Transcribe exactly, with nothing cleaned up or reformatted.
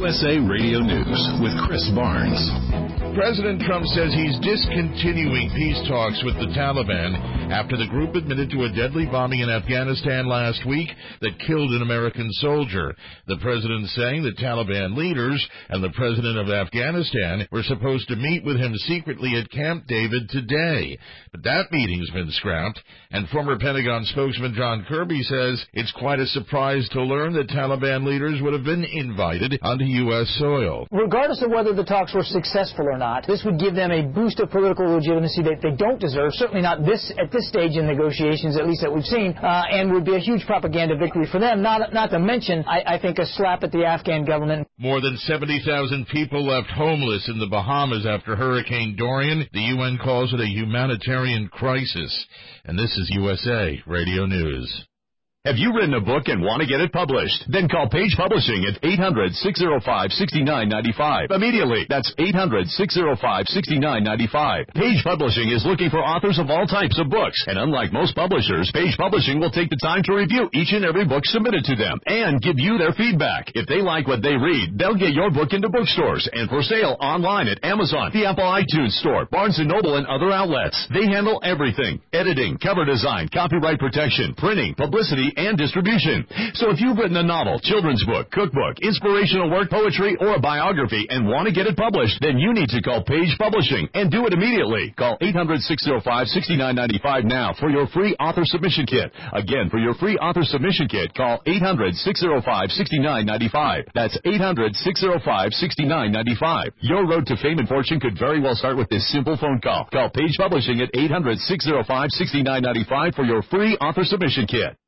S A Radio News with Chris Barnes. President Trump says he's discontinuing peace talks with the Taliban after the group admitted to a deadly bombing in Afghanistan last week that killed an American soldier. The president saying the Taliban leaders and the president of Afghanistan were supposed to meet with him secretly at Camp David today. But that meeting's been scrapped, and former Pentagon spokesman John Kirby says it's quite a surprise to learn that Taliban leaders would have been invited onto U S soil. Regardless of whether the talks were successful or not, this would give them a boost of political legitimacy that they don't deserve, certainly not this at this stage in negotiations, at least that we've seen, uh, and would be a huge propaganda victory for them, not not to mention, I, I think, a slap at the Afghan government. More than seventy thousand people left homeless in the Bahamas after Hurricane Dorian. The U N calls it a humanitarian crisis. And this is U S A Radio News. Have you written a book and want to get it published? Then call Page Publishing at eight hundred, six oh five, six nine nine five. Immediately. That's eight hundred, six oh five, six nine nine five. Page Publishing is looking for authors of all types of books. And unlike most publishers, Page Publishing will take the time to review each and every book submitted to them and give you their feedback. If they like what they read, they'll get your book into bookstores and for sale online at Amazon, the Apple iTunes Store, Barnes and Noble, and other outlets. They handle everything: editing, cover design, copyright protection, printing, publicity, and distribution. So if you've written a novel, children's book, cookbook, inspirational work, poetry, or a biography and want to get it published, then you need to call Page Publishing and do it immediately. Call eight hundred, six oh five, six nine nine five now for your free author submission kit. Again, for your free author submission kit, call eight hundred, six oh five, six nine nine five. That's eight hundred, six oh five, six nine nine five. Your road to fame and fortune could very well start with this simple phone call. Call Page Publishing at eight hundred, six oh five, six nine nine five for your free author submission kit.